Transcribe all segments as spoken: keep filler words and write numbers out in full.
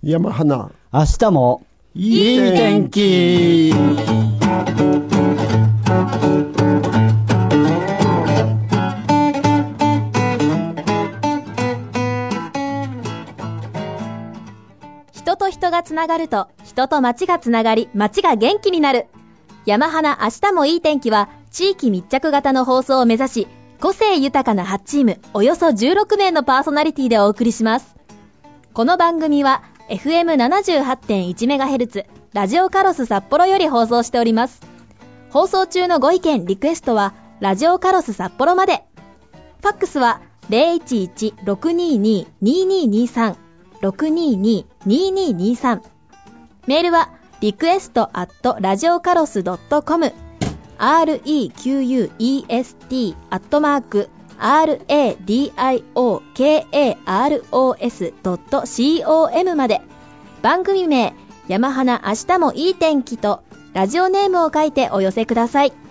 山花。 明日もいい天気。 人と人がつながると、人と街がつながり、街が元気になる。山花明日もいい天気は、地域密着型の放送を目指し、個性豊かなはちチーム、およそじゅうろくめいのパーソナリティでお送りします。この番組は、エフエムななじゅうはちてんいちメガヘルツ、ラジオカロス札幌より放送しております。放送中のご意見、リクエストは、ラジオカロス札幌まで。ファックスは、ゼロいちいち ろくにーにー にーにーにーさん、ろくにーにー にーにーにーさん。メールは、リクエストアットラジオカロスドットコム、アールイーキューユーイーエスティー アットマーク、アールエーディーアイオーケーエーアールオーエスドットコム まで。番組名、山花明日もいい天気と、ラジオネームを書いてお寄せください。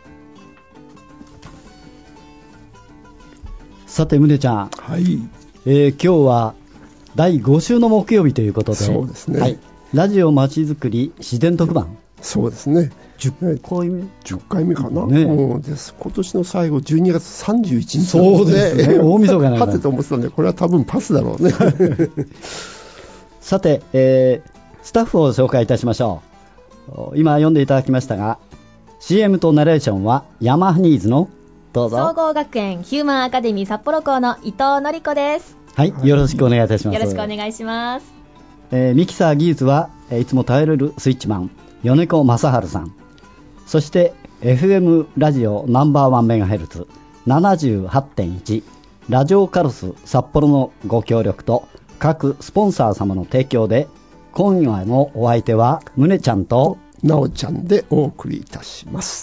さて、宗ちゃん。 はい。 えー、今日はだいご週の木曜日ということで。 そうですね。 はい。ラジオまちづくり自然特番。 そうですね。 じゅっかいめ。 じゅっかいめかな。 ね、 もうです。今年の最後、じゅうにがつさんじゅういちにち、 ね。そうですね。大晦日なんだ。 はてと思ってたんで、これは多分パスだろうね。 さて、えー、スタッフを紹介いたしましょう。今読んでいただきましたが、シーエム とナレーションはヤマハニーズのどうぞ。 総合学園ヒューマンアカデミー札幌校の伊藤典子です。 はい、よろしくお願いいたします。 よろしくお願いします。 えー、ミキサー技術は、えー、いつも頼れるスイッチマン米子正治さん、そして エフエム ラジオナンバーワンメガヘルツ ななじゅうはちてんいち ラジオカロス札幌のご協力と各スポンサー様の提供で、今夜のお相手は宗ちゃんとなおちゃんでお送りいたします。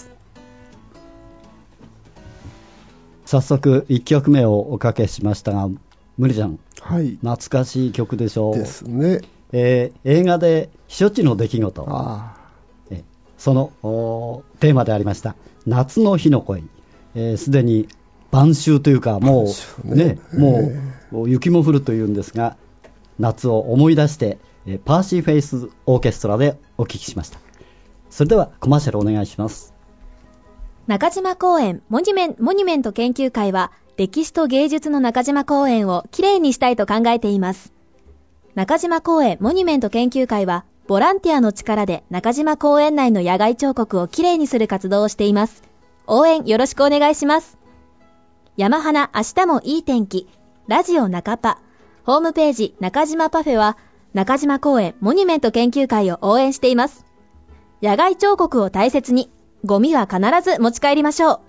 早速いっきょくめをおかけしましたが、宗ちゃん、 はい、 懐かしい曲でしょう。 ですね。 えー、映画で避暑地の出来事、 あえそのテーマでありました夏の日の恋、す、えー、で、に晩秋というか、もうね、ね、もう雪も降るというんですが、夏を思い出して、えー、パーシーフェイスオーケストラでお聴きしました。それではコマーシャルお願いします。 中島公園モニュメン、モニュメント研究会は、歴史と芸術の中島公園をきれいにしたいと考えています。中島公園モニュメント研究会は、ボランティアの力で中島公園内の野外彫刻をきれいにする活動をしています。応援よろしくお願いします。山花明日もいい天気、ラジオ中パ、ホームページ中島パフェは、中島公園モニュメント研究会を応援しています。野外彫刻を大切に、ゴミは必ず持ち帰りましょう。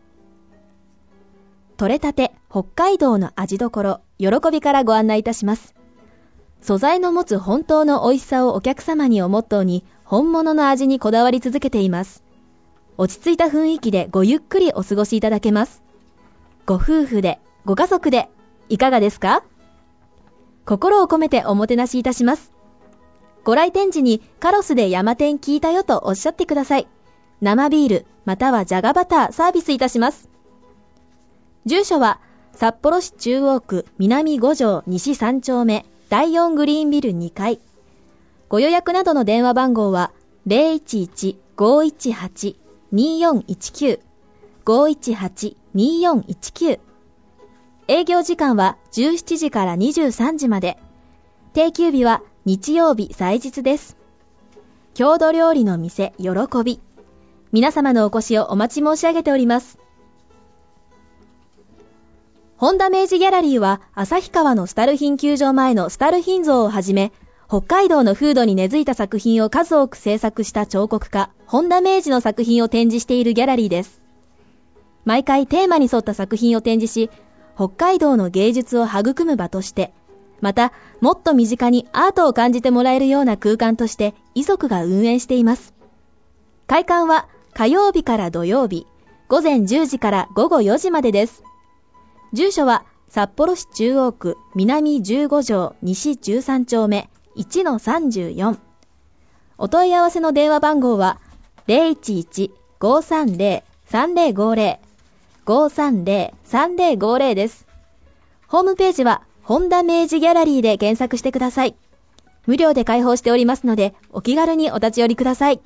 取れたて北海道の味どころ、喜びからご案内いたします。素材の持つ本当の美味しさをお客様にをモットーに、本物の味にこだわり続けています。落ち着いた雰囲気でごゆっくりお過ごしいただけます。ご夫婦で、ご家族で、いかがですか？心を込めておもてなしいたします。ご来店時にカロスで山天聞いたよとおっしゃってください。生ビールまたはジャガバターサービスいたします。住所は札幌市中央区南ご条西さん丁目だいよんグリーンビルにかい。ご予約などの電話番号は ゼロいちいち ごいちはち によんいちきゅう ごいちはち によんいちきゅう。営業時間はじゅうしちじからにじゅうさんじまで。定休日は日曜日祭日です。郷土料理の店喜び。皆様のお越しをお待ち申し上げております。本田明治ギャラリーは旭川のスタルヒン球場前のスタルヒン像をはじめ、北海道の風土に根付いた作品を数多く制作した彫刻家本田明治の作品を展示しているギャラリーです。毎回テーマに沿った作品を展示し、北海道の芸術を育む場として、またもっと身近にアートを感じてもらえるような空間として遺族が運営しています。開館は火曜日から土曜日、午前じゅうじから午後よじまでです。住所は札幌市中央区南じゅうご条西じゅうさん丁目 いちのさんじゅうよん。お問い合わせの電話番号は ゼロいちいち ごさんゼロ さんゼロごゼロ ごさんゼロ さんゼロごゼロ です。ホームページは本田明治ギャラリーで検索してください。 無料で開放しておりますので、お気軽にお立ち寄りください。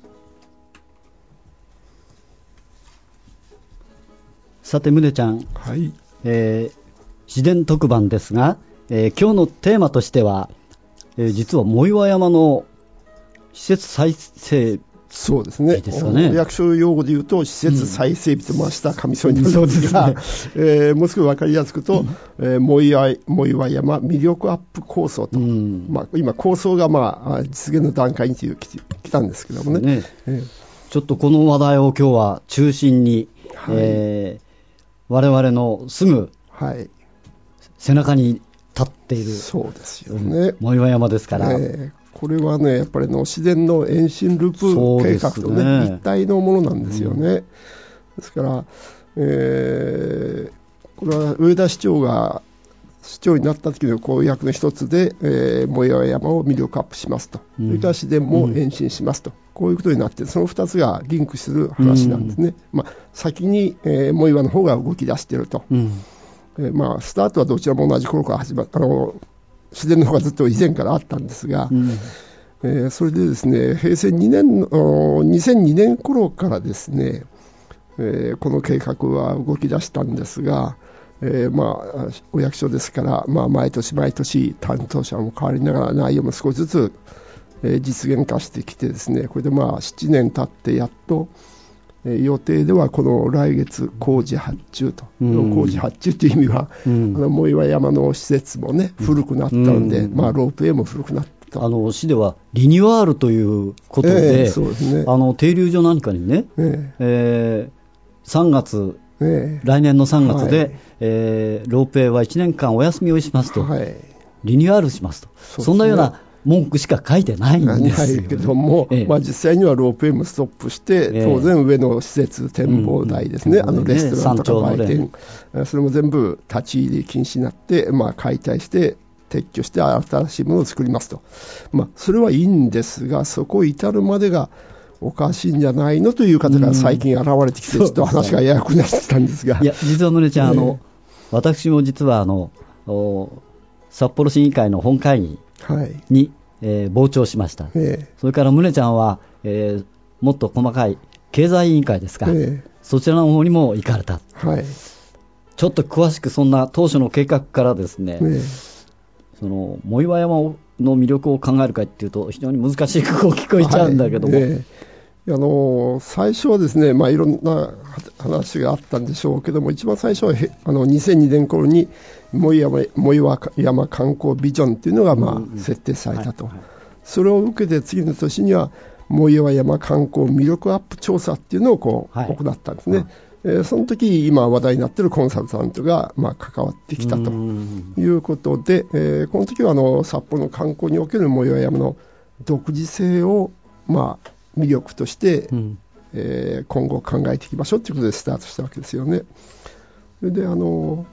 さて、宗ちゃん、 はい、 えー、自然特番ですが、えー、今日のテーマとしては、えー、実は藻岩山の施設再整備そうですね。 ですかね。 役所用語で言うと、施設再整備と回した上層になるんですが、うんすねえー、もう少し分かりやすくと、うんえー、藻岩、藻岩山魅力アップ構想と、うんまあ、今、構想が、まあ、実現の段階に来たんですけどもね。ねえー、 ちょっとこの話題を今日は中心に、はいえー、我々のすぐ背中に立っている、 そうですよね。 藻岩山ですから。 えーこれはね、やっぱりの自然の延伸ループ計画とね、ね一体のものなんですよね。うん、ですから、えー、これは上田市長が市長になった時の公約の一つで、えー、藻岩山を魅力アップしますと、うん、それから自然も延伸しますと、うん、こういうことになって、その二つがリンクする話なんですね。うんまあ、先に、えー、藻岩の方が動き出していると、うんえーまあ、スタートはどちらも同じ頃から始まったの自然の方がずっと以前からあったんですが、うんえー、それでですね、平成にねんのにせんにねん頃からですね、えー、この計画は動き出したんですが、えーまあ、お役所ですから、まあ、毎年毎年担当者も変わりながら内容も少しずつ、えー、実現化してきてですね、これでまあななねん経ってやっと予定ではこの来月工事発注と、うん、工事発注という意味は、うん、あの藻岩山の施設もね古くなったので、うんまあ、ロープウェイも古くなったあの市ではリニューアルということで、えーそうですね、あの停留所なんかにね、えーえー、さんがつ、えー、来年のさんがつで、はいえー、ロープウェイはいちねんかんお休みをしますと、はい、リニューアルしますと そ, そんなような文句しか書いてないんですよ、ね、 ないけども、ええまあ、実際にはロープウェイもストップして、え、当然上の施設展望台ですね、うん、あのレストランとか売店、ね、それも全部立ち入り禁止になって、まあ、解体して撤去して新しいものを作りますと、まあ、それはいいんですが、そこ至るまでがおかしいんじゃないのという方が最近現れてきて、ちょっと話がややこになってきたんですが、 いや実は宗ちゃん、あの私も実はあの札幌市議会の本会議に、はいえー、傍聴しました、えー、それから宗ちゃんは、えー、もっと細かい経済委員会ですか、えー、そちらの方にも行かれた、はい、ちょっと詳しくそんな当初の計画からですね、えー、その藻岩山の魅力を考えるかっていうと非常に難しいこう聞こえちゃうんだけども、はいえー、あの最初はですね、まあ、いろんな話があったんでしょうけども、一番最初はあのにせんにねん頃に藻岩山観光ビジョンというのがまあ、うんうん、設定されたと、はいはい、それを受けて次の年には藻岩山観光魅力アップ調査っていうのをこう、はい、行ったんですね、はいえー、その時今話題になっているコンサルタントがまあ関わってきたということで、えー、この時はあの札幌の観光における藻岩山の独自性をまあ魅力として、うんえー、今後考えていきましょうということでスタートしたわけですよね。それであの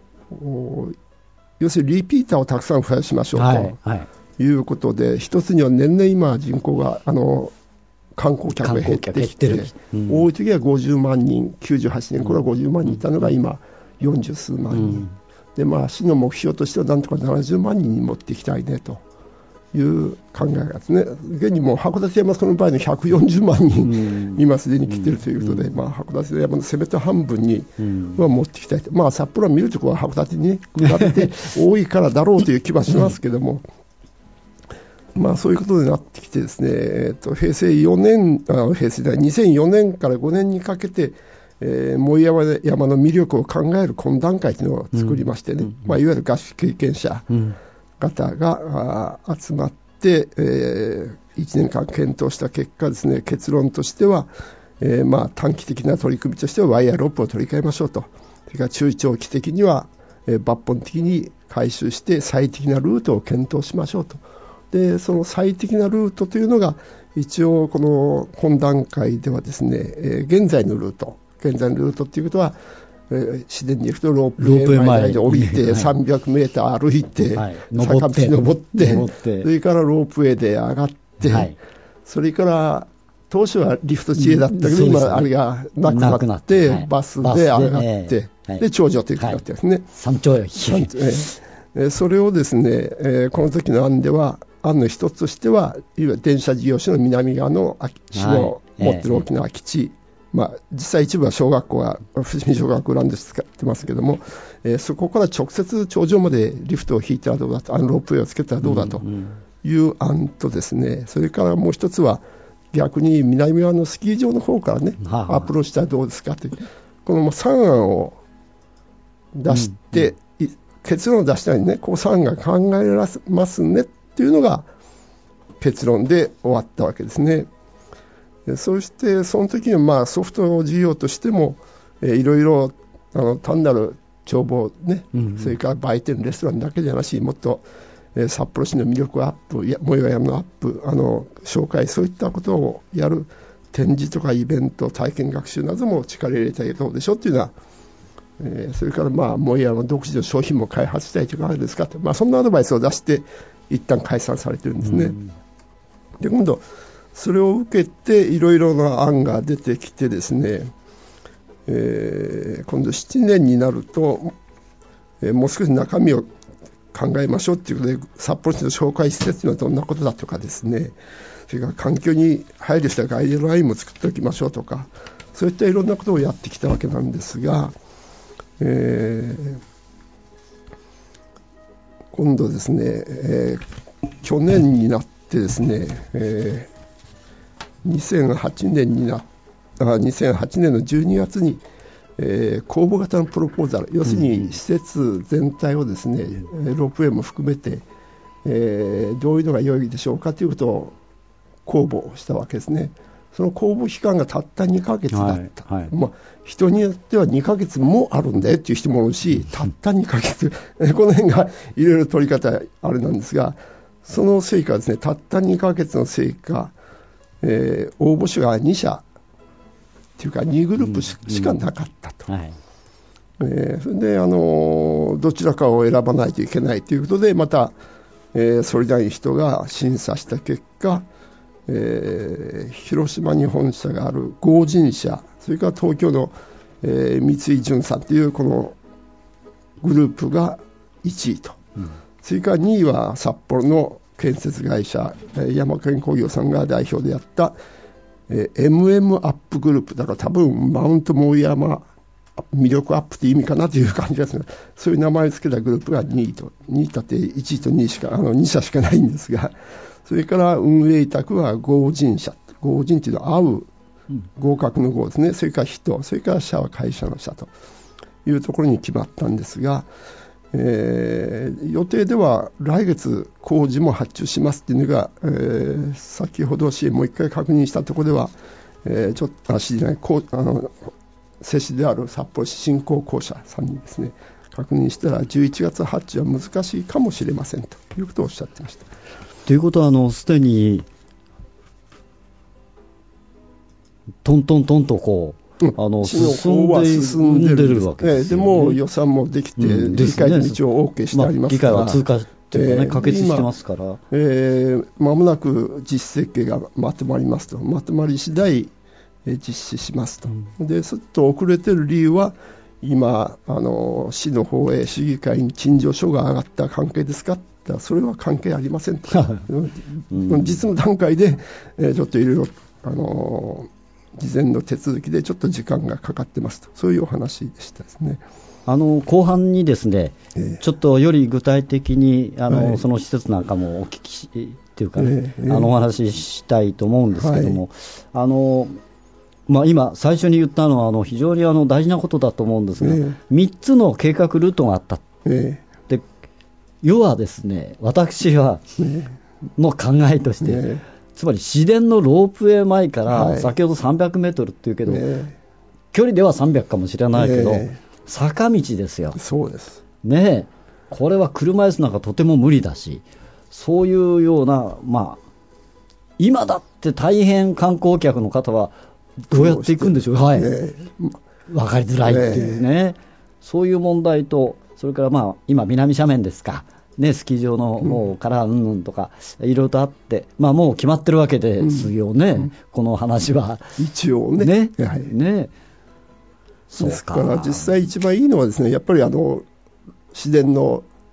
要するにリピーターをたくさん増やしましょうと、はいはい、いうことで、一つには年々今人口があの観光客が減ってきて、うん、多い時はごじゅうまんにん、きゅうじゅうはちねん頃はごじゅうまんにんいたのが今よんじゅうすうまんにん、うん、でまあ市の目標としてはなんとかななじゅうまんにんに持っていきたいねという考えがですね、現にもう函館山その場合のひゃくよんじゅうまんにん今すでに来ているということで、うんまあ、函館山のせめて半分には持っていきたいと、まあ、札幌は見るところは函館に、ね、比べて多いからだろうという気はしますけどもまあそういうことになってきてですね、えー、と平成よねんあ平成でにせんよねんからごねんにかけて、えー、藻岩山の魅力を考える懇談会というのを作りましてね、うんまあ、いわゆる合宿経験者、うん方が集まって、えー、いちねんかん検討した結果ですね、結論としては、えーまあ、短期的な取り組みとしてはワイヤーロープを取り替えましょうと、それから中長期的には、えー、抜本的に回収して最適なルートを検討しましょうと。でその最適なルートというのが一応この本段階ではですね、えー、現在のルート現在のルートということは自然に行くとロープウェイ前で降りてさんびゃくメーター歩いて、はい、坂道登ってそれからロープウェイで上がって、はい、それから当初はリフト地へだったけど、うんね、今あれがなくなって、なって、はい、バスで上がって、で、えー、で頂上ということになってですね、 はい、山頂へ、 えー、それをですね、えー、この時の案では案の一つとしては、いわゆる電車事業所の南側の市を持っている大きな空き地、はい、まあ、実際一部は小学校は富士見小学校なんで使ってますけども、えー、そこから直接頂上までリフトを引いたらどうだと、あのロープウェイをつけたらどうだという案とですね、それからもう一つは逆に南側のスキー場の方からね、はあ、アプローチしたらどうですかという、このさん案を出して、うんうん、結論を出したらね、こうさん案が考えられますねっていうのが結論で終わったわけですね。そしてその時にまあソフト事業としても、えー、いろいろあの単なる眺望ね、うんうん、それから売店レストランだけじゃなし、もっと、えー、札幌市の魅力アップ、藻岩山のアップ、あの紹介、そういったことをやる展示とかイベント、体験学習なども力入れたいどうでしょうっていうのは、えー、それからまあ藻岩山独自の商品も開発したいというかあるんですかと、まあ、そんなアドバイスを出して一旦解散されてるんですね。うん、で今度それを受けていろいろな案が出てきてですね、えー、今度しちねんになると、えー、もう少し中身を考えましょうということで、札幌市の紹介施設というのはどんなことだとかですね、それから環境に配慮したガイドラインも作っておきましょうとか、そういったいろんなことをやってきたわけなんですが、えー、今度ですね、えー、去年になってですね、えーにせんはちねんになあにせんはちねんのじゅうにがつに、えー、公募型のプロポーザル、要するに施設全体をですね、うん、ロープウェイも含めて、えー、どういうのが良いでしょうかということを公募したわけですね。その公募期間がたったにかげつだった、はいはい、まあ、人によってはにかげつもあるんだよっていう人もいるし、たったにかげつこの辺がいろいろ取り方あれなんですが、その成果はですね、たったにかげつの成果、えー、応募者がに社というかにグループ し,、うん、しかなかったと、はい、えー、それで、あのー、どちらかを選ばないといけないということで、また、えー、それなりに人が審査した結果、えー、広島に本社がある合人社、それから東京の、えー、三井淳さんというこのグループがいちいと、うん、それからにいは札幌の建設会社、山県工業さんが代表でやった、えー、エムエム アップグループだから多分マウント藻山魅力アップという意味かなという感じですが、そういう名前を付けたグループがにいと、にいたっていちいとにいしか、あのに社しかないんですが、それから運営委託は合人社、合人というのは合う、合格の合ですね、それから人、それから社は会社の社というところに決まったんですが、えー、予定では来月工事も発注しますというのが、えー、先ほどしもう一回確認したところでは、えー、ちょっと足じゃないこうあの接種である札幌市振興公社さんにですね確認したらじゅういちがつ発注は難しいかもしれませんということをおっしゃってました。 ということは、あのすでにトントントンとこううん、あの進んで、進んでるわけですよね。でも予算もできて、うん、理解の道を OK してありますから、 まあ、議会は通過というかね、えー、可決してますから、 えー、間もなく実施設計がまとまりますと、まとまり次第、えー、実施しますと、うん、でちょっと遅れてる理由は今あの市の方へ市議会に陳情書が上がった関係ですか、それは関係ありませんと、うん、実の段階で、えー、ちょっといろいろあの事前の手続きでちょっと時間がかかってますと、そういうお話でしたですね。 あの後半にですね、えー、ちょっとより具体的にあの、はい、その施設なんかもお聞きしっていうかね、えー、あのお話ししたいと思うんですけども、はい、あのまあ、今最初に言ったのはあの非常にあの大事なことだと思うんですが、えー、みっつの計画ルートがあった、えー、で要はですね、私は、えー、の考えとして、えーつまり市電のロープウェイ前から先ほどさんびゃくメートルっていうけど、はいね、距離ではさんびゃくかもしれないけど、ね、坂道ですよ。 そうですね。これは車椅子なんかとても無理だし、そういうような、まあ、今だって大変観光客の方はどうやっていくんでしょう、はい、ね、分かりづらいっていうね、ね、そういう問題と、それからまあ今南斜面ですかね、スキー場の方からうんぬんとかいろいろとあって、まあ、もう決まってるわけですよね、うん、この話は一応ね。 ね、はい、ね、 そうか。ですから実際一番いいのはですね、やっぱりあの市電の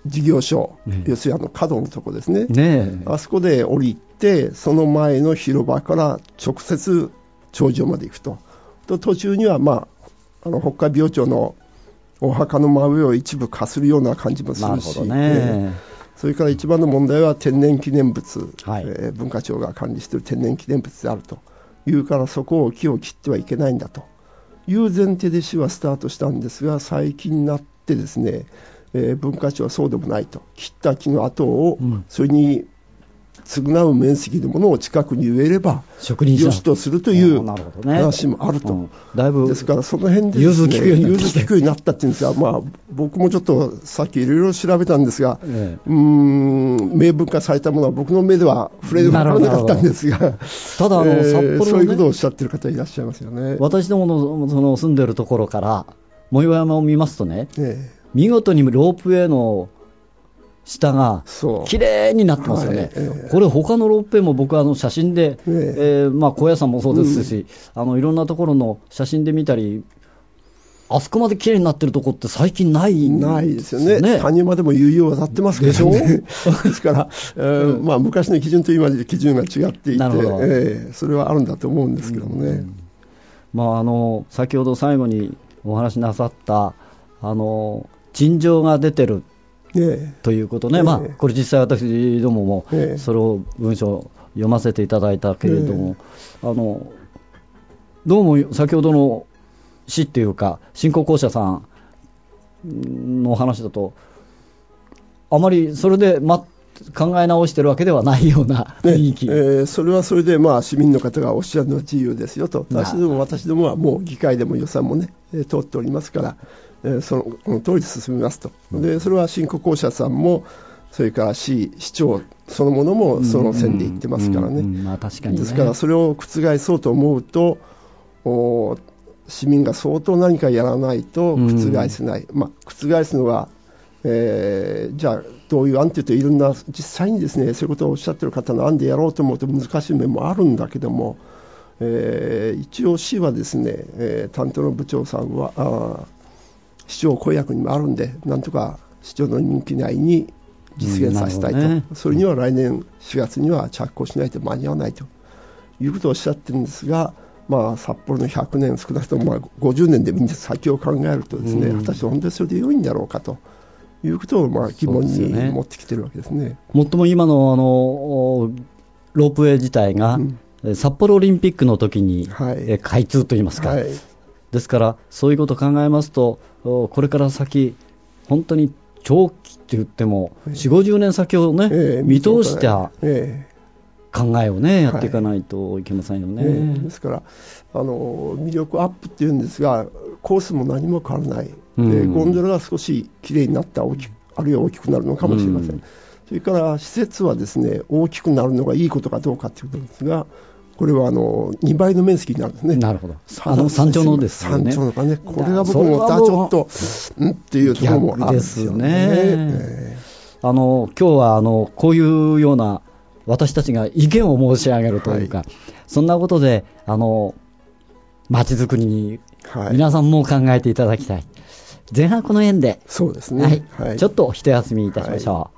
事業所、ね、要するにあの角のとこですね、 ねあそこで降りて、その前の広場から直接頂上まで行くと。と途中には、まあ、あの北海病町のお墓の真上を一部かするような感じもするし、 ねえー、それから一番の問題は天然記念物、 はい、 えー、文化庁が管理している天然記念物であるというから、そこを木を切ってはいけないんだという前提で市はスタートしたんですが、最近になってですね、えー、文化庁はそうでもないと、切った木の跡をそれに償う面積のものを近くに植えればよしとするという話もあると、うん、 だいぶですからその辺でですね、融通聞くようになったっていうんですが、まあ、僕もちょっとさっきいろいろ調べたんですが、ええ、うーん明文化されたものは僕の目では触れ分からなかったんですが、 ただあの、えー、札幌の、ね、 そういうことをおっしゃってる方いらっしゃいますよね。 私ども の, その住んでるところから藻岩山を見ますとね、 ええ、 見事にロープウェイの下が綺麗になってますよね、はい、えー、これ他のロープウェイも僕はあの写真で、えーえーまあ、高野山もそうですし、うん、あのいろんなところの写真で見たり、あそこまで綺麗になってるとこって最近ないんですよね。 ないですよね。谷間でも悠々渡ってますからね。でしょですから、えーうん、まあ、昔の基準と今の基準が違っていて、えー、それはあるんだと思うんですけどもね、うんうん、 まあ、あの先ほど最後にお話しなさったあの陳情が出てるということね、えーまあ、これ実際私どももそれを文章を読ませていただいたけれども、えー、あのどうも先ほどの市っていうか振興公社さんの話だとあまりそれで、ま、考え直してるわけではないような雰囲気、 ねえー、それはそれで、まあ、市民の方がおっしゃるのは自由ですよと。私ども私どもはもう議会でも予算もね通っておりますから、えー、そのこの通り進みますと。でそれは振興公社さんもそれから市、市長そのものもその線で言ってますからね。ですからそれを覆そうと思うとお市民が相当何かやらないと覆せない、まあ、覆すのは、えー、じゃあどういう案というといろんな実際にですねそういうことをおっしゃっている方の案でやろうと思うと難しい面もあるんだけども、えー、一応市はですね、えー、担当の部長さんはあ市長公約にもあるんでなんとか市長の任期内に実現させたいと、ね、それには来年しがつには着工しないと間に合わないということをおっしゃってるんですが、まあ、札幌のひゃくねん少なくともまあごじゅうねんでみんな先を考えるとですね、うん、果たして本当にそれで良いんだろうかということをまあ疑問に持ってきているわけですね。 もっとも今 の, あのロープウェイ自体が、うん、札幌オリンピックの時に、はい、開通といいますか、はい、ですからそういうことを考えますとこれから先本当に長期って言っても よんじゅうごじゅうねん先をね、えー、見通した考えをね、やっていかないといけませんよね、はい、えー、ですからあの魅力アップっていうんですがコースも何も変わらない、うん、でゴンドラが少しきれいになった大きあるいは大きくなるのかもしれません、うん、それから施設はですね大きくなるのがいいことかどうかということですがこれはあのにばいの面積になるんですね。 なるほど。あの山頂のですよね。 山頂のかね。これが僕もまたちょっとんっていうところもあるんですよね。えー、あの今日はあのこういうような私たちが意見を申し上げるというか、はい、そんなことであの街づくりに皆さんも考えていただきたい。はい、前半この辺で、 そうですね。 はいはい、ちょっと一休みいたしましょう。はい、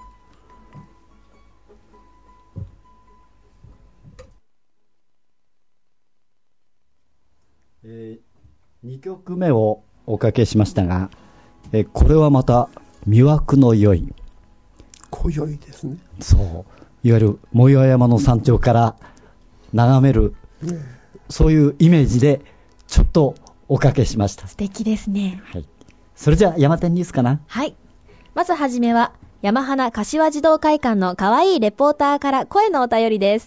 えー、にきょくめをおかけしましたが、えー、これはまた魅惑の良い濃良いですね。 そういわゆる藻岩山の山頂から眺める、ね、そういうイメージでちょっとおかけしました。 素敵ですね。 はい、それじゃあ山天ニュースかな。 はい、まずはじめは山花柏児童会館のかわいいレポーターから声のお便りです。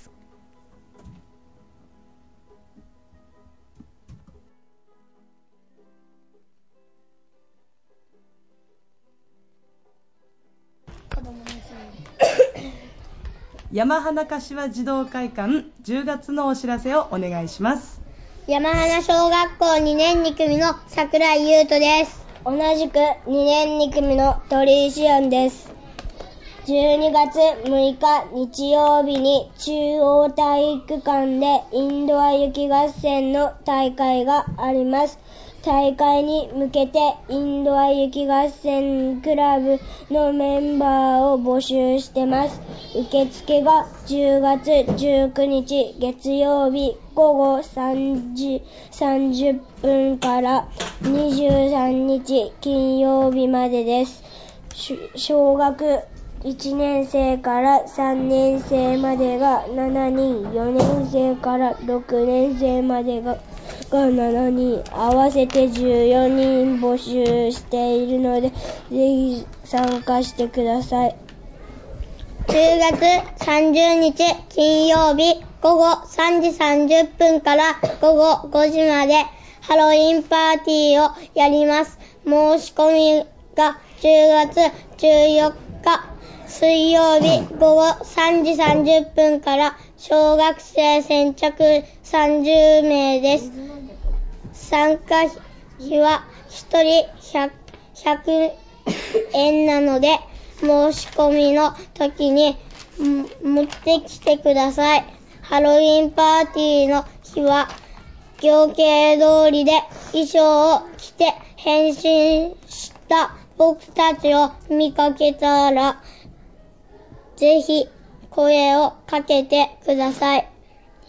山花柏児童会館じゅうがつのお知らせをお願いします。 山花小学校にねんに組の桜井優斗です。同じくにねんに組の鳥居志音です。じゅうにがつむいか日曜日に中央体育館でインドア雪合戦の大会があります。 大会に向けてインドア雪合戦クラブのメンバーを募集してます。受付がじゅうがつじゅうくにち月曜日ごごさんじさんじゅっぷんからにじゅうさんにち金曜日までです。小学いちねんせいからさんねんせいまでがしちにん、よねんせいからろくねんせいまでがしちにん、合わせてじゅうよにん募集しているので、ぜひ参加してください。じゅうがつさんじゅうにち金曜日ごごさんじさんじゅっぷんからごごごじまでハロウィンパーティーをやります。申し込みがじゅうがつじゅうよっか水曜日ごごさんじさんじゅっぷんから小学生先着さんじゅうめいです。参加費はひとりひゃくえんなので、申し込みの時に持ってきてください。ハロウィンパーティーの日は行形通りで衣装を着て変身した僕たちを見かけたら、ぜひ声をかけてください。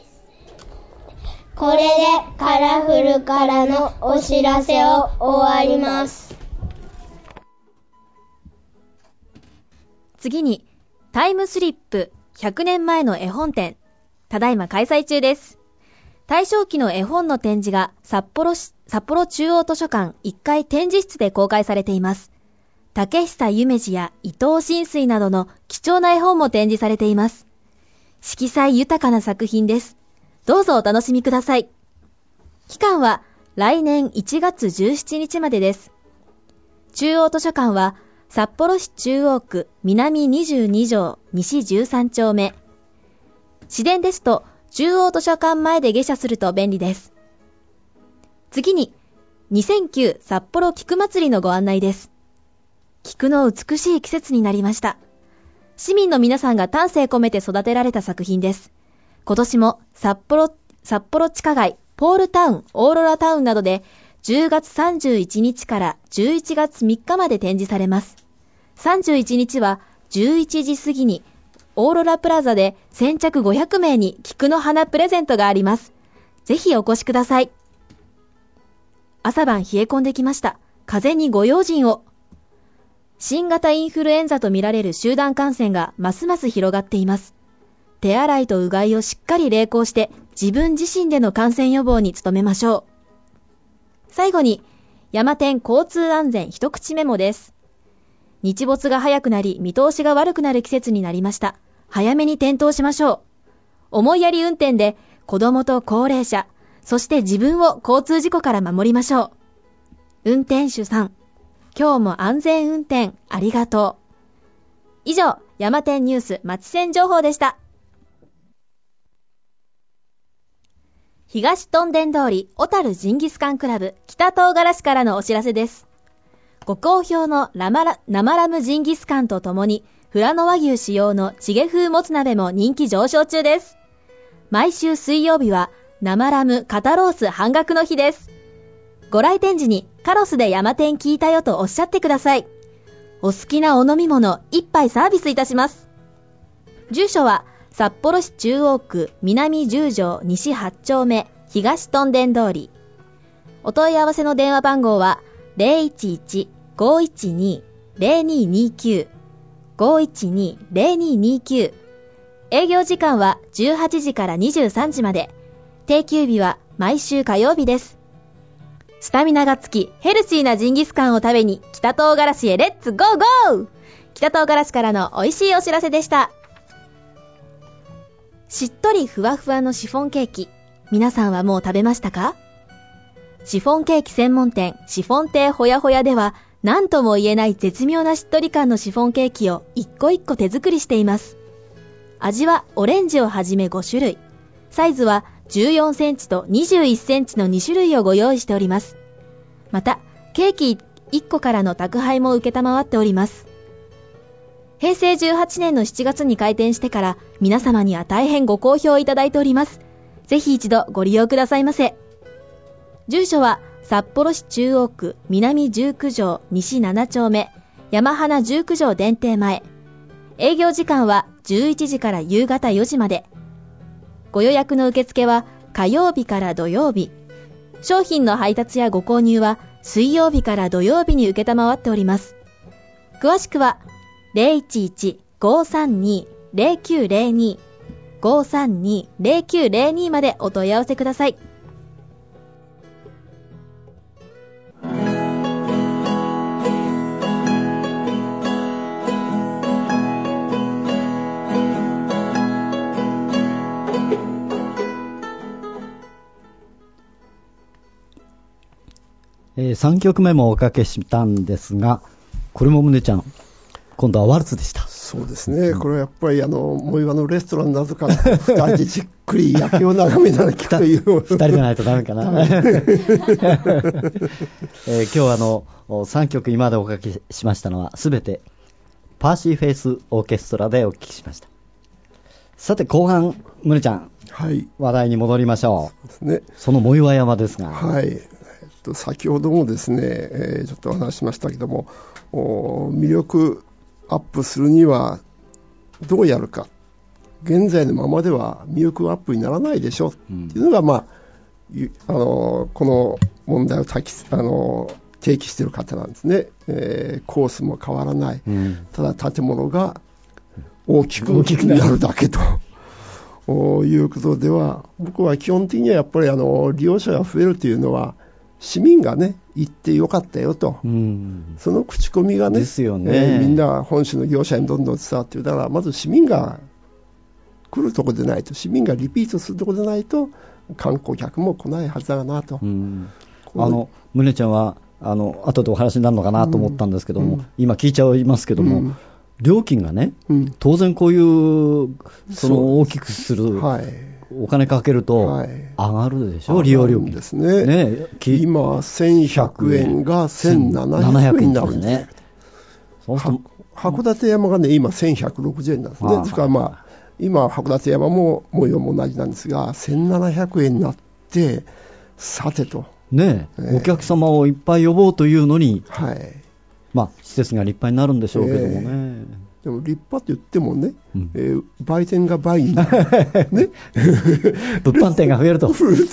これでカラフルからのお知らせを終わります。 次にタイムスリップひゃくねんまえの絵本展、ただいま開催中です。大正期の絵本の展示が札幌市、札幌中央図書館いっかい展示室で公開されています。竹久夢二や伊藤新水などの貴重な絵本も展示されています。色彩豊かな作品です。どうぞお楽しみください。期間は来年いちがつじゅうしちにちまでです。中央図書館は札幌市中央区南にじゅうにじょう西じゅうさんちょうめ。市電ですと中央図書館前で下車すると便利です。次ににせんきゅう札幌菊祭りのご案内です。菊の美しい季節になりました。市民の皆さんが丹精込めて育てられた作品です。今年も札幌、札幌地下街、ポールタウン、オーロラタウンなどでじゅうがつさんじゅういちにちからじゅういちがつみっかまで展示されます。さんじゅういちにちはじゅういちじ過ぎにオーロラプラザで先着ごひゃくめいに菊の花プレゼントがあります。ぜひお越しください。朝晩冷え込んできました。風にご用心を。新型インフルエンザとみられる集団感染がますます広がっています。手洗いとうがいをしっかり励行して自分自身での感染予防に努めましょう。最後に山天交通安全一口メモです。日没が早くなり見通しが悪くなる季節になりました。早めに点灯しましょう。思いやり運転で子供と高齢者、そして自分を交通事故から守りましょう。運転手さん、今日も安全運転ありがとう。以上、山天ニュース町線情報でした。東屯田通り小樽ジンギスカンクラブ北唐辛子からのお知らせです。ご好評の生ラ、生ラムジンギスカンとともに富良野和牛使用のチゲ風もつ鍋も人気上昇中です。毎週水曜日は生ラム肩ロース半額の日です。ご来店時にカロスで山天聞いたよとおっしゃってください。お好きなお飲み物一杯サービスいたします。住所は札幌市中央区南十条西はちちょうめ東屯田通り。お問い合わせの電話番号は ゼロいちいち ごいちに ゼロににきゅう ごいちに ゼロににきゅう。営業時間はじゅうはちじからにじゅうさんじまで。定休日は毎週火曜日です。スタミナがつきヘルシーなジンギスカンを食べに北唐辛子へレッツゴーゴー。北唐辛子からの美味しいお知らせでした。しっとりふわふわのシフォンケーキ、皆さんはもう食べましたか？シフォンケーキ専門店シフォン亭ほやほやでは何とも言えない絶妙なしっとり感のシフォンケーキを一個一個手作りしています。味はオレンジをはじめごしゅるい、サイズはじゅうよんセンチとにじゅういっセンチのにしゅるいをご用意しております。またケーキいっこからの宅配も受けたまわっております。へいせいじゅうはちねんのしちがつに開店してから皆様には大変ご好評いただいております。ぜひ一度ご利用くださいませ。住所は札幌市中央区南じゅうきゅう条西なな丁目山花じゅうきゅう条電停前。営業時間はじゅういちじから夕方よじまで。ご予約の受付は火曜日から土曜日。商品の配達やご購入は水曜日から土曜日に受けたまわっております。詳しくは ゼロいちいち ごーさんに ゼロきゅうゼロに ごーさんに ゼロきゅうゼロに までお問い合わせください。 えー、さんきょくめもおかけしたんですが、これも宗ちゃん、今度はワルツでした。 そうですね、これはやっぱりあの藻岩のレストランなどからふたりでじっくり夜景を眺めながら聞くというふたりじゃないとダメかな、えー、今日はあのさんきょく今までおかけしましたのはすべてパーシーフェイスオーケストラでお聞きしました。さて後半、宗ちゃん、はい、話題に戻りましょう。そうですね、その藻岩山ですが、 はい、先ほどもですね、えー、ちょっとお話しましたけども、魅力アップするにはどうやるか、現在のままでは魅力アップにならないでしょっていうのが、まあ、あのこの問題をたきあの提起している方なんですね、えー、コースも変わらない、うん、ただ建物が大きくなるだけということでは、僕は基本的にはやっぱりあの利用者が増えるというのは市民がね行ってよかったよと、うん、その口コミが ね, ですよね、えー、みんな本州の業者にどんどん伝わっている。だからまず市民が来るところでないと、市民がリピートするところでないと観光客も来ないはずだなと、うん、 あの宗ちゃんはあの後でお話になるのかなと思ったんですけども、うん、今聞いちゃいますけども、うん、料金がね、うん、当然こういうその大きくする、はい、お金かけると上がるでしょ、はい、利用料金です ね, ね今せんひゃくえんがせんななひゃくえんになるんですね。函館山がね今せんひゃくろくじゅうえんなんですね。ですからまあ今函館山も模様も同じなんですがせんななひゃくえんになって、さてとねえ、えー、お客様をいっぱい呼ぼうというのに、はい、まあ施設が立派になるんでしょうけどもね、えーでも立派と言ってもね、うんえー、売店が倍になる、ね、 物販店が増えると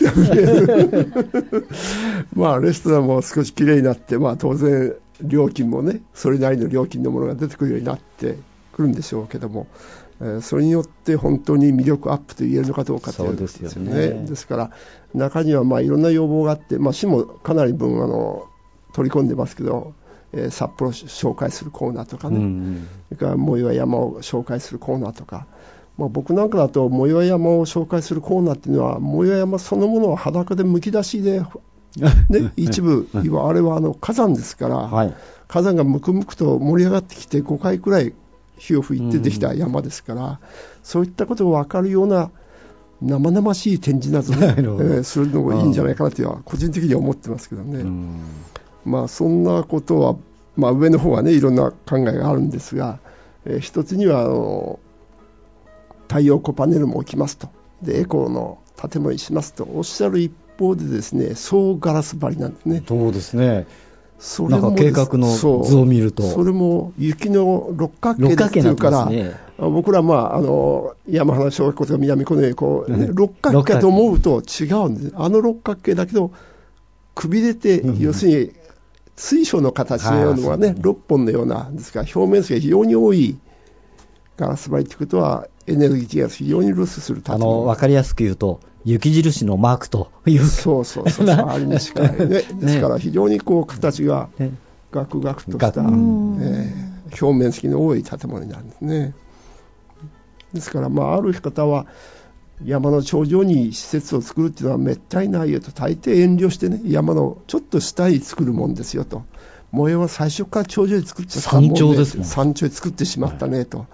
まあレストランも少しきれいになって、まあ、当然料金もねそれなりの料金のものが出てくるようになってくるんでしょうけども、えー、それによって本当に魅力アップと言えるのかどうかということですよね。ですよね。ですから中にはまあいろんな要望があって、まあ、市もかなり分あの取り込んでますけど、えー、札幌紹介するコーナーとかね、うんうん、それから藻岩山を紹介するコーナーとか、まあ、僕なんかだと藻岩山を紹介するコーナーっていうのは藻岩山そのものを裸でむき出しで、ね、一部あれはあの火山ですから、はい、火山がむくむくと盛り上がってきてごかいくらい火を吹いてできた山ですから、うん、そういったことが分かるような生々しい展示など、ねえー、するのもいいんじゃないかなというのは個人的には思ってますけどね、うん、まあそんなことは、まあ、上の方はねいろんな考えがあるんですが、えー、一つにはあの太陽光パネルも置きますと、でエコの建物にしますとおっしゃる一方でですね、総ガラス張りなんですね。 そうですね。それもなんか計画の図を見るとそ, それも雪の六角形ですっていうから、ね、僕ら、まあ、あの山花小学校とか南このようにこう、ね、六角形と思うと違うんです。あの六角形だけどくびれて、要するに水晶の形のようなのがねろっぽんのようなですから、表面積が非常に多いガラス張りということはエネルギーが非常にロスする建物。 あの分かりやすく言うと雪印のマークという、 そうそうそうそうありに近い、ね、ですから非常にこう形がガクガクとした、ねえー、表面積の多い建物になるんですね。ですから、まあ、ある方は山の頂上に施設を作るっていうのはめったにないよと、大抵遠慮してね山のちょっと下に作るもんですよと、模様は最初から頂上に作っちゃったもんで、 山頂ですもん、 山頂に作ってしまったねと、はい、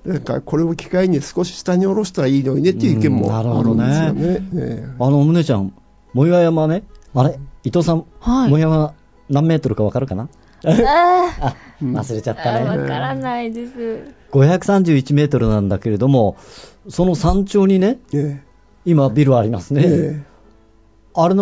だからこれを機会に少し下に下ろしたらいいのにねっていう意見もあるんですよね。ねえー、あの宗ちゃん、藻岩山ね、あれ伊藤さん、はい、藻岩何メートルか分かるかな？あ忘れちゃったね。 分からないです。 ごひゃくさんじゅういちメートルなんだけれども、その山頂にね、えー、今ビルありますね、えー、あれの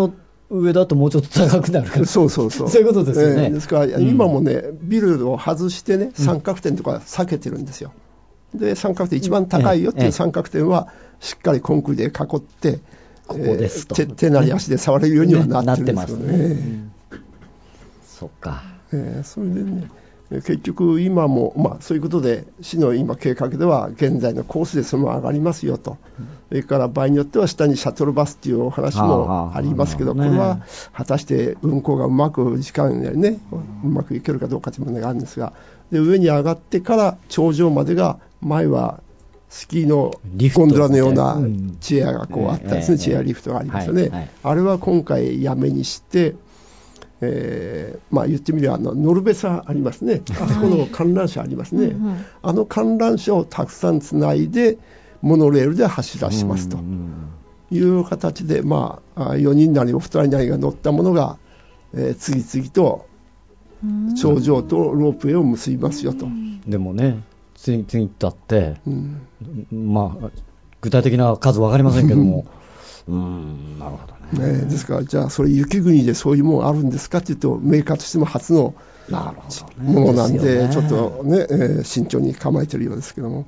上だともうちょっと高くなるからそうそうそうそういうことですよね、 えー、ですから、うん、今もねビルを外してね三角点とか避けてるんですよ。で三角点一番高いよっていう三角点はしっかりコンクリで囲って、 ここですと、 えー、手, 手なり足で触れるようにはなってるんですよね。ね、なってますね、うん、 そっか、 えー、それでね結局今も、まあ、そういうことで市の今計画では現在のコースでそのまま上がりますよと、うん、それから場合によっては下にシャトルバスっていうお話もありますけど、これは果たして運行がうまく時間でねうまくいけるかどうかという問題があるんですが、で上に上がってから頂上までが前はスキーのゴンドラのようなチェアがこうあったですね、チェアリフトがありますよね、はいはい、あれは今回やめにしてえーまあ、言ってみればあのノルベサありますね、あそこの観覧車ありますね、はい、あの観覧車をたくさんつないでモノレールで走らしますという形で、まあ、よにんなりおふたりなりが乗ったものが、えー、次々と頂上とロープウェイを結びますよと。 でもね次々とあって、うん、まあ具体的な数分かりませんけどもうーんなるほどね。ねですからじゃあそれ雪国でそういうものあるんですかっていうとメーカーとしても初のものなんで、ちょっとね、えー、慎重に構えてるようですけども、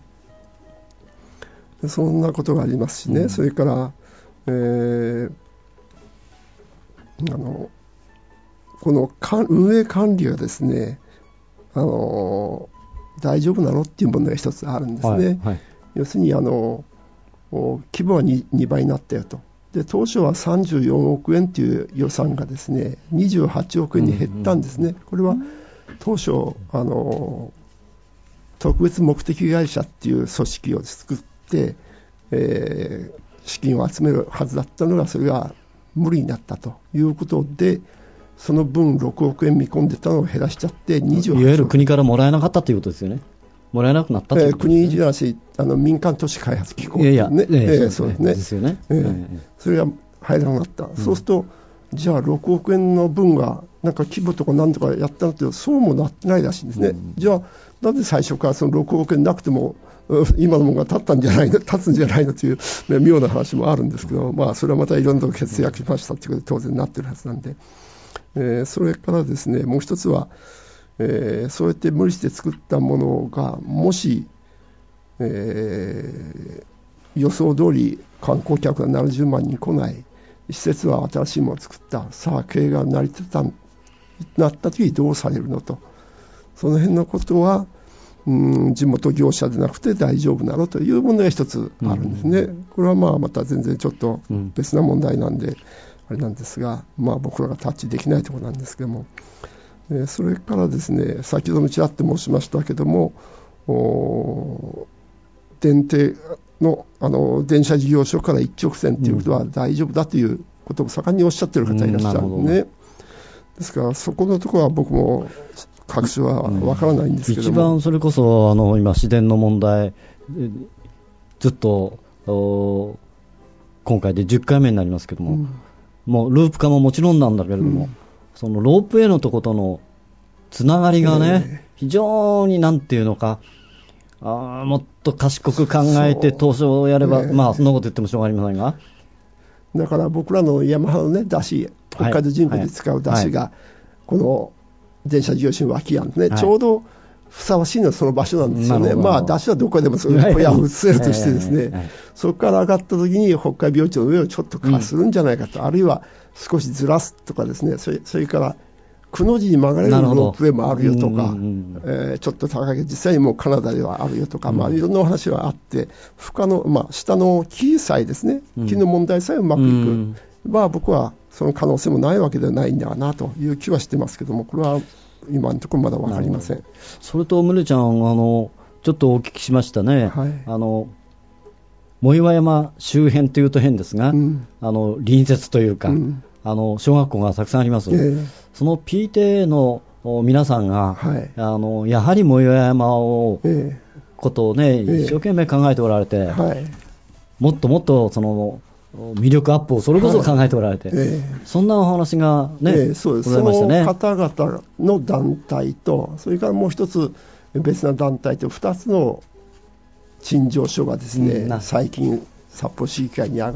そんなことがありますしね、うん、それから、えー、あのこの運営管理がですね、あの大丈夫なのっていう問題が一つあるんですね、はいはい、要するにあの規模は 2, にばいになったよと。で当初はさんじゅうよんおくえんという予算がですねにじゅうはちおくえんに減ったんですね、うんうん、これは当初あの特別目的会社っていう組織を作って、えー、資金を集めるはずだったのがそれが無理になったということで、その分ろくおくえん見込んでたのを減らしちゃってにじゅうはちおくえん、 いわゆる国からもらえなかったということですよね。もらえなくなったということですね。 えー、国じゃなしあの民間都市開発機構、ね、 いやいや、ねえー、 そうですね。 ですよね。 えー、それが入らなかった、うん、そうするとじゃあろくおくえんの分がなんか規模とか何とかやったのってそうもなってないらしいんですね、うん、じゃあなぜ最初からそのろくおくえんなくても今のものが立ったんじゃないの立つんじゃないのという、ね、妙な話もあるんですけど、まあそれはまたいろんなとこ節約しましたということで当然なってるはずなんで、えー、それからですねもう一つは、えー、そうやって無理して作ったものがもし、えー、予想通り観光客がななじゅうまんにん来ない、施設は新しいものを作った、さあ経営が成り立たんなった時にどうされるのと、その辺のことはうん地元業者でなくて大丈夫なのという問題が一つあるんですね、うん、これはまあまた全然ちょっと別な問題なんで、うん、あれなんですが、まあ、僕らがタッチできないところなんですけども、えー、それからですね先ほどもちらっと申しましたけども電停の、あの電車事業所から一直線ということは大丈夫だということを盛んにおっしゃっている方いらっしゃるんでね、うん、ですからそこのところは僕も確証はわからないんですけども、 一番それこそあの今市電の問題ずっと今回でじゅっかいめになりますけども、うん、もうループ化ももちろんなんだけれども、うん、そのロープウェイのとことのつながりがね、えー、非常になんていうのかあもっと賢く考えて当初をやれば、ね、まあそんなこと言ってもしょうがありませんが、 だから僕らのヤマハのね出汁、北海道人口で使う出汁が、はいはい、この電車事業所の脇なんですね、はい、ちょうどふさわしいのはその場所なんですよね。まあ出汁はどこでもそういう小屋を移せるとしてですね、はいはいはい、そこから上がった時に北海病地の上をちょっとかするんじゃないかと、うん、あるいは少しずらすとかですね、それ、それからくの字に曲がれるロープウェイもあるよとか、えー、ちょっと高い実際にもうカナダではあるよとか、うん、まあいろんなお話はあって、負荷の、まあ、下の木さえですね、木の問題さえうまくいく、うん、まあ僕はその可能性もないわけではないんだなという気はしてますけども、これは今のところまだ分かりません。 それと宗ちゃん、あのちょっとお聞きしましたね、はい、あの藻岩山周辺というと変ですが、うん、あの隣接というか、うん、あの小学校がたくさんあります、えー、その ピーティーエー の皆さんが、はい、あのやはり藻岩山を、えー、ことをね、えー、一生懸命考えておられて、はい、もっともっとその魅力アップをそれこそ考えておられて、はいえー、そんなお話がね、えー、そうです。ございましたね。 その方々の団体と、それからもう一つ別な団体とふたつの陳情書がですね、うん、最近札幌市議会に上がっ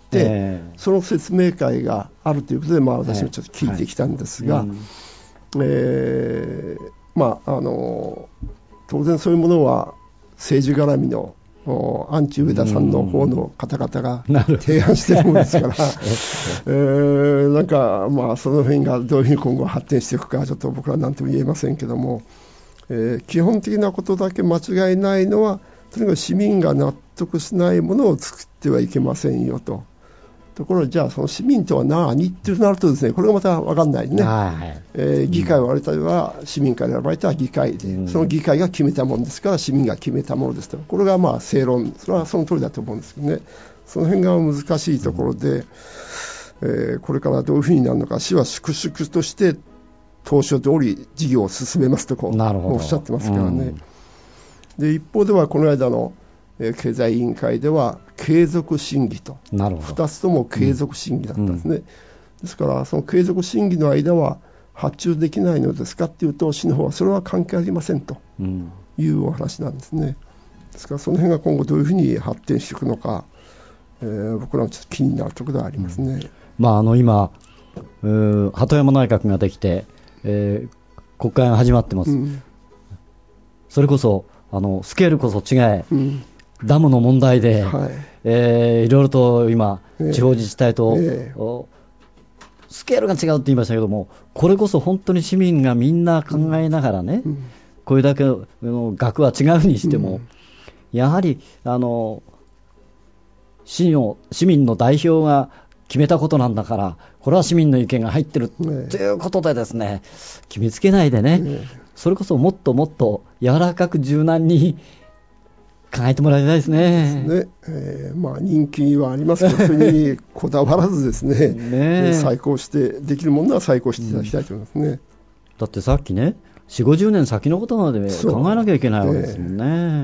て、えー、その説明会があるということで、まあ、私もちょっと聞いてきたんですが、はいはい、えーまあ、あの当然そういうものは政治絡みのアンチ上田さんの方の方々が提案しているものですから、えー、なんか、まあ、その辺がどういうふうに今後発展していくかちょっと僕らは何とも言えませんけども、えー、基本的なことだけ間違いないのは、とにかく市民が納得しないものを作ってはいけませんよと。ところで、じゃあその市民とは何ってなるとですね、これがまた分かんないね、はいえー、議会を選ばれたのは市民から選ばれた議会で、うん、その議会が決めたものですから市民が決めたものですと、これがまあ正論、それはその通りだと思うんですけどね、その辺が難しいところで、うんえー、これからどういうふうになるのか、市は粛々として当初通り事業を進めますとこうおっしゃってますからね、うん、で一方ではこの間の経済委員会では継続審議と、ふたつとも継続審議だったんですね、うん、ですからその継続審議の間は発注できないのですかっていうと、市の方はそれは関係ありませんというお話なんですね。ですからその辺が今後どういうふうに発展していくのか、えー、僕らもちょっと気になるところではありますね、うんまあ、あの今鳩山内閣ができて、えー、国会が始まってます、うん、それこそあのスケールこそ違え、うんダムの問題で、はいえー、いろいろと今、えー、地方自治体と、えー、スケールが違うって言いましたけども、これこそ本当に市民がみんな考えながらね、うん、これだけの額は違うにしても、うん、やはりあの 市, の市民の代表が決めたことなんだから、これは市民の意見が入ってるということでですね、決めつけないでね、えー、それこそもっともっと柔らかく柔軟に考えてもらいたいですね。 ですね、えーまあ、人気はありますけど、国にこだわらずですね、ね再考して、できるものは再考していただきたいと思いますね、うん、 だってさっきね、よんじゅう、ごじゅうねん先のことまで考えなきゃいけないわけですもんね。えー、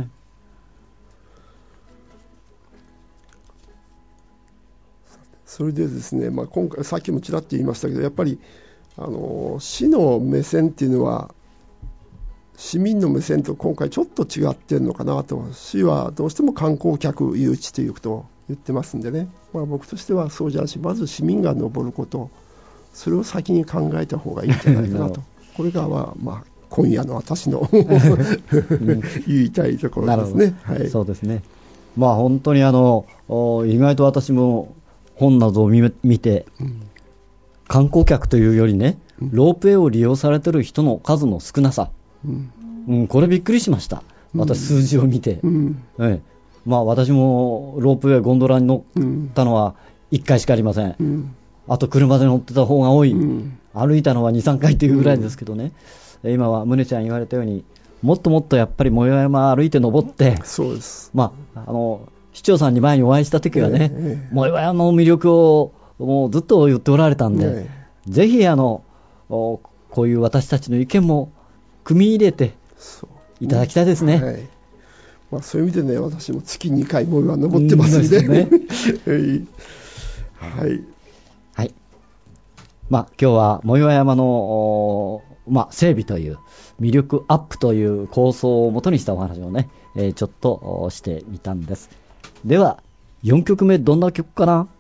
それでですね、まあ、今回、さっきもちらっと言いましたけど、やっぱりあの市の目線っていうのは、市民の目線と今回ちょっと違ってるのかなと。市はどうしても観光客誘致ということを言ってますんでね、まあ、僕としてはそうじゃなし、まず市民が登ること、それを先に考えた方がいいんじゃないかなとこれがは、まあ、今夜の私の言いたいところですね。はい、 そうですね。まあ本当にあの意外と私も本などを 見, 見て、うん、観光客というよりね、ロープウェイを利用されている人の数の少なさ、うんうん、これびっくりしました。私数字を見て、うんええまあ、私もロープウェイゴンドラに乗ったのはいっかいしかありません、うん、あと車で乗ってた方が多い、うん、歩いたのはにさんかいというぐらいですけどね、うん、今は宗ちゃん言われたようにもっともっとやっぱり藻岩山歩いて登って、 そうです、 まあ、あの市長さんに前にお会いした時はね、えー、藻岩山の魅力をもうずっと言っておられたんで、えー、ぜひあのこういう私たちの意見も組み入れていただきたいですね。はいまあ、そういう意味でね、私も月にかいも今登ってますんで、うん、ねはい、 はいまあ、今日は藻岩山の、まあ、整備という魅力アップという構想をもとにしたお話をね、えー、ちょっとしてみたんです。ではよんきょくめ、どんな曲かな。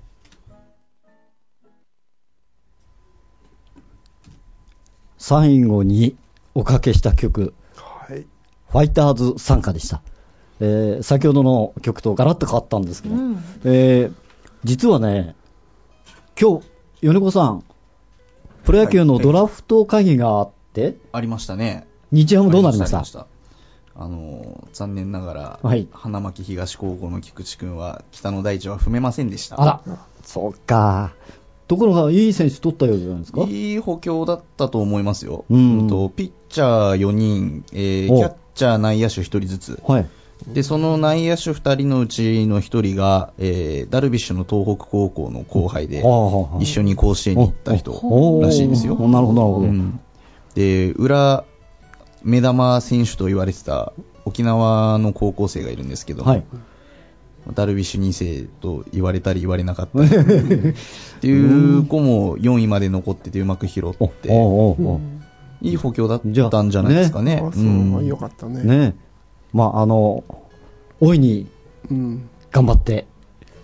最後におかけした曲、はい、ファイターズ賛歌でした、えー、先ほどの曲とガラッと変わったんですけど、うんえー、実はね今日米子さんプロ野球のドラフト会議があって、はい、 ありましたね。 日ハムどうなりました？ありました。 あの残念ながら、はい、花巻東高校の菊池君は北の大地は踏めませんでした。 あらそうか。ところがいい選手取ったようじゃないですか。 いい補強だったと思いますよ、うん、とピッチャーよにん、えー、キャッチャー内野手ひとりずつ、はい、でその内野手ふたりのうちのひとりが、えー、ダルビッシュの東北高校の後輩で、うん、一緒に甲子園に行った人らしいですよ。 なるほどなるほど、うん、 で裏目玉選手と言われてた沖縄の高校生がいるんですけども、はいダルビッシュに世と言われたり言われなかったりっていう子もよんいまで残っててうまく拾っていい補強だったんじゃないですかね。 ねうん、よかったね。 ねまああの大いに頑張って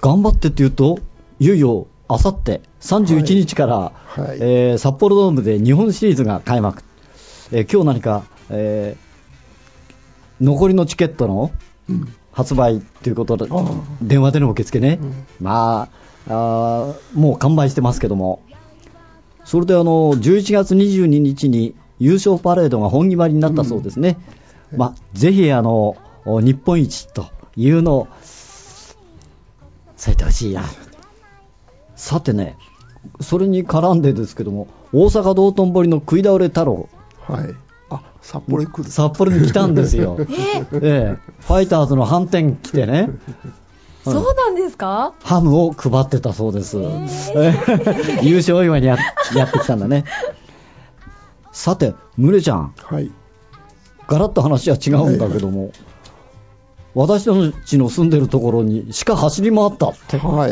頑張ってっていうと、いよいよあさってさんじゅういちにちから、はいはい、えー、札幌ドームで日本シリーズが開幕、えー、今日何か、えー、残りのチケットの発売ということで、うん、電話での受付ね、うん、まあ、あもう完売してますけども、それであのじゅういちがつにじゅうににちに優勝パレードが本決まりになったそうですね、うん、まあ、ぜひあの日本一というのをされてほしいな。さてね、それに絡んでですけども、大阪道頓堀の食い倒れ太郎、 はい、あ、札幌に来る、 札幌に来たんですよ、えーえー、ファイターズの反転来てねそうなんですか。 ハムを配ってたそうです、えー、優勝祝いに や, やってきたんだね。さてムレちゃん、 はい、 ガラッと話は違うんだけども、はいはい、私たちの住んでるところに鹿走り回ったって、 はい、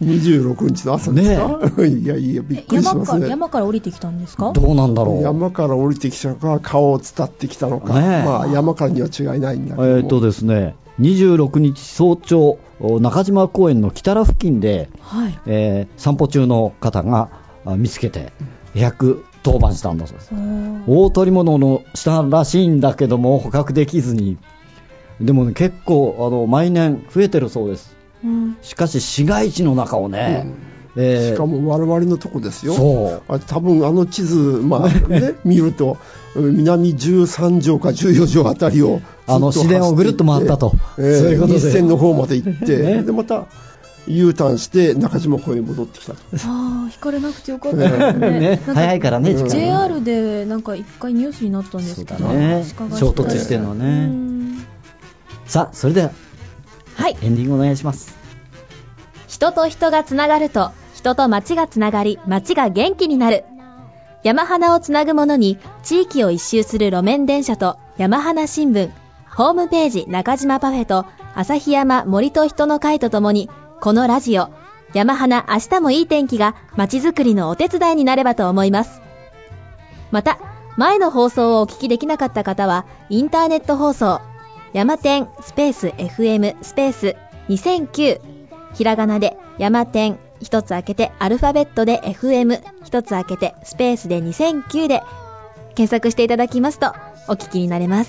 にじゅうろくにちの朝ですか、ね、いやいやびっくりしますね。 山, か山から降りてきたんですか。 どうなんだろう。 山から降りてきたのか川を伝ってきたのか、ね、まあ、山からには違いないんだけども、 えーっとですね、にじゅうろくにち早朝中島公園の北ら付近で、はい、えー、散歩中の方が見つけてひゃくとおばんしたんだそうです。大捕り物のしたらしいんだけども捕獲できずに、でも、ね、結構あの毎年増えてるそうです、うん、しかし市街地の中をね、 うん、えー、しかも我々のとこですよ。そうあ多分あの地図、まあね、見ると南じゅうさんじょうかじゅうよんじょうあたりをあの市電をぐるっと回ったと、 えー、そういうことで日線の方まで行って、ね、でまた U ターンして中島公園に戻ってきたと。 ああ、引かれなくてよかったですね。ね、 早いからね、 うん、ジェイアール でなんか一回ニュースになったんですけど、ね、 衝突してるのね。さあ、それでは、はい、エンディングお願いします。 人と人がつながると人と街がつながり、街が元気になる。山花をつなぐものに地域を一周する路面電車と山花新聞、ホームページ中島パフェと旭山森と人の会とともに、このラジオ山花明日もいい天気が街づくりのお手伝いになればと思います。また前の放送をお聞きできなかった方はインターネット放送山天スペース エフエム スペースにせんきゅう、ひらがなで山天一つ開けてアルファベットで エフエム 一つ開けてスペースでにせんきゅうで検索していただきますとお聞きになれます。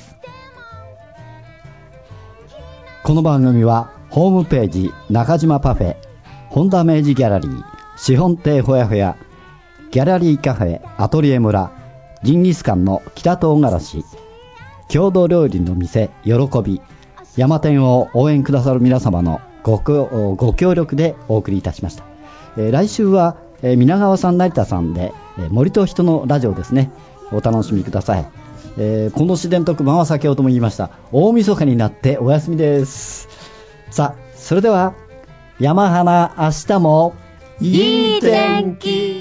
この番組はホームページ中島パフェ、本田明治ギャラリー、資本亭ほやほや、ギャラリーカフェアトリエ村、ジンギスカンの北唐辛子、郷土料理の店喜び、山天を応援くださる皆様の ご, ご協力でお送りいたしました。えー、来週は、えー、皆川さん成田さんで、えー、森と人のラジオですね、お楽しみください。えー、この自然特番は先ほども言いました大晦日になってお休みです。さあ、それでは山花明日もいい天気。